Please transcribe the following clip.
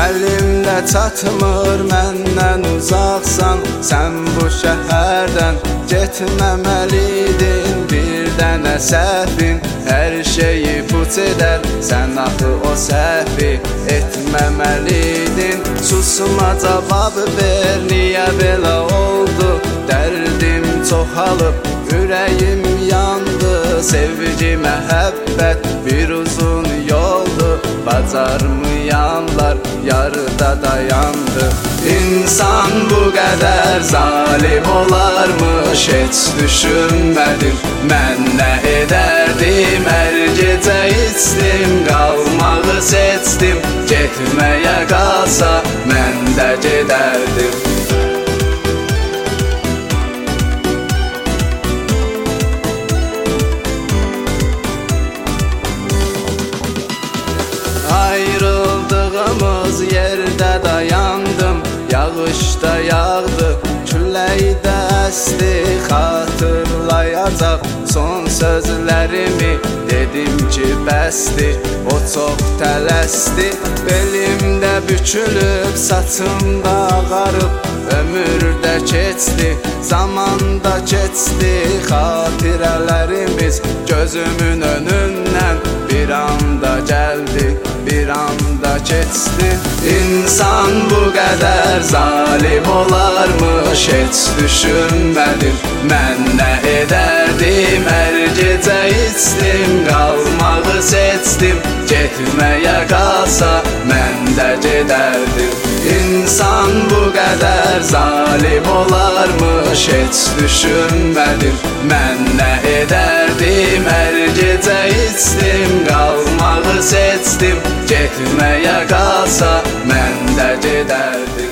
Əlimdə çatmır, məndən uzaqsan. Sən bu şəhərdən getməməliydin. Bir dənə səhvin hər şeyi puç edər. Sən axı o səhvi etməməliydin. Susma, cavab ver, niyə belə oldu? Dərdim çoxalıb, ürəyim yandı. Sevgi, məhəbbət bir uzun yoldur. Bacarmayanlar yarıda dayandı. İnsan bu qədər zalim olarmış, heç düşünmədim. Mən nə edərdim, hər gecə içdim, qalmağı seçdim. Getməyə qalsa mən də gedərdim. Ayrıldığımız yerdə dayandım. Yağışda yağdı, küləkdə əsdi. Xatırlayacaq son sözlərimi, dedim ki bəsdir. O çox tələsdi, belimdə bükülüb, saçımda ağarıb. Ömürdə keçdi, zamanda keçdi. Xatirələrimiz gözümün önündən bir anda gəldi, bir anda keçdi. İnsan bu qədər zalim olarmış, heç düşünmədim. Mən nə edərdim, hər gecə içdim, qalmağı seçdim. Getməyə qalsa mən də gedərdim. İnsan bu qədər zalim olarmış, heç düşünmədim. Mən nə edərdim, hər gecə içdim, qalmağı seçdim. Getməyə qalsa mən də gedərdim.